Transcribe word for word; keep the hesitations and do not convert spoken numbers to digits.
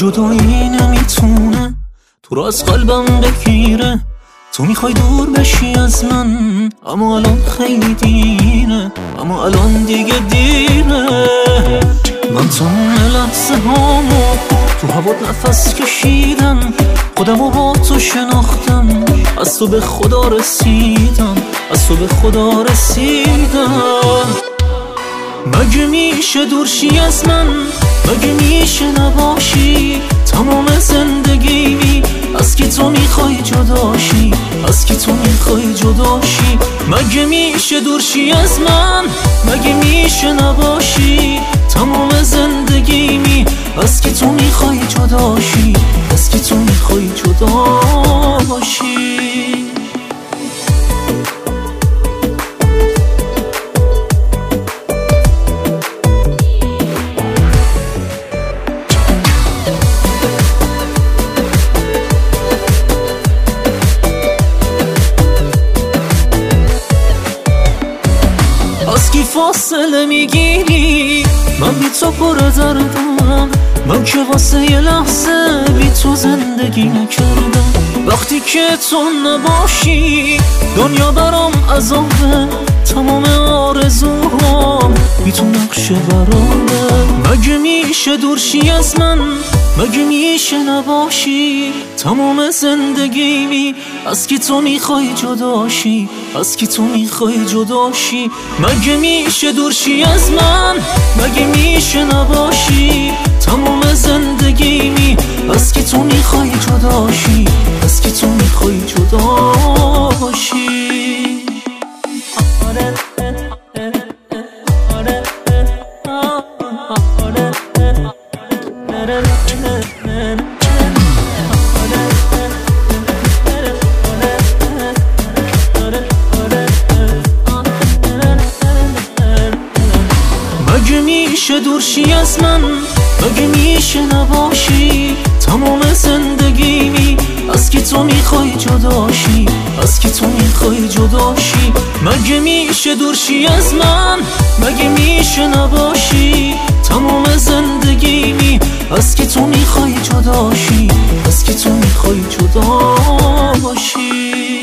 جدایی نمیتونه تو رو از قلبم بگیره. تو میخوای دور بشی از من، اما الان خیلی دیره، اما الان دیگه دیره. من تمام لحظه هامو تو هوات نفس کشیدم، خودمو با تو شناختم، از تو به خدا رسیدم، از تو به خدا رسیدم. مگه میشه دورشی از من، مگه میشه نباشی تمام زندگیمی؟ از کی تو میخوای جداشی، از کی تو میخوای جداشی؟ مگه میشه دورشی از من، مگه میشه نباشی تمام زندگیمی؟ از کی تو میخوای جداشی، از کی تو میخوای جداشی؟ از کی فاصله میگیری؟ من بی تو پر دردم، من که واسه یه لحظه بی تو زندگی نکردم. وقتی که تو نباشی دنیا برام عذابه، تمام آرزوهام بی تو نقشه برامه. مگه میشه دورشی از من، مگه میشه نباشی تمام زندگیمی؟ از کی تو میخوای جداشی، از کی تو میخوای جداشی؟ مگه میشه دورشی از من، مگه میشه نباشی تمام زندگیمی؟ از کی تو میخوای جداشی، از کی تو میخوای جداشی؟ مگه میشه دورشی از من، مگه میشه نباشی تمام زندگیمی؟ از کی تو میخوای جداشی، از کی تو میخوای جداشی؟ مگه میشه دورشی از من، مگه میشه نباشی تمام زندگیمی؟ از کی تو میخوای جداشی، از کی تو میخوای جداشی؟